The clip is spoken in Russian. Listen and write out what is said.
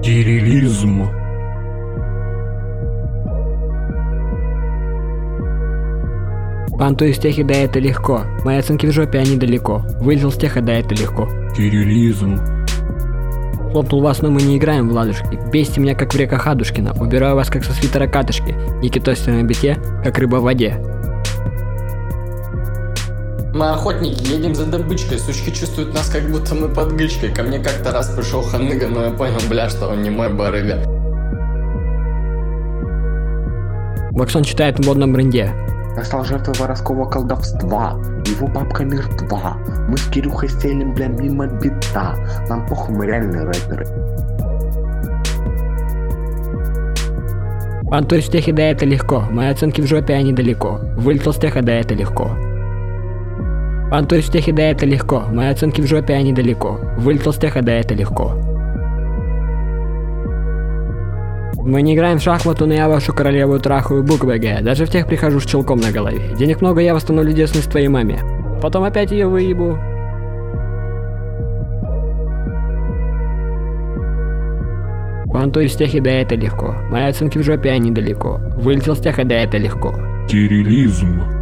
Кириллизм. Панту из техи, да это легко. Мои оценки в жопе, они далеко. Вылетел с теха, да это легко. Кириллизм. Хлопнул вас, но мы не играем в ладушки. Бесите меня, как в реках Адушкина. Убираю вас, как со свитера катышки. Никитосится на бите, как рыба в воде. Мы охотники, едем за добычкой. Сучки чувствуют нас, как будто мы под гычкой. Ко мне как-то раз пришел ханыга, но я понял, бля, что он не мой барыга. Ваксон читает в модном бренде. Я стал жертвой воровского колдовства. Его бабка мертва. Мы с Кирюхой стелим, бля, мимо бита. Нам похуй, мы реальные рэперы. Панту из техи, да это легко. Мои оценки в жопе, они далеко. Вылетел с теха, да это легко. Панту из техи, да это легко. Мои оценки в жопе, они далеко. Вылетел с теха, да это легко. Мы не играем в шахмату, но я вашу королеву трахаю буквы Г. Даже в тех прихожу с челком на голове. Денег много, я восстановлю девственность твоей маме. Потом опять ее выебу. Панту из техи, да это легко. Мои оценки в жопе, они далеко. Вылетел с теха, да это легко. Кириллизм.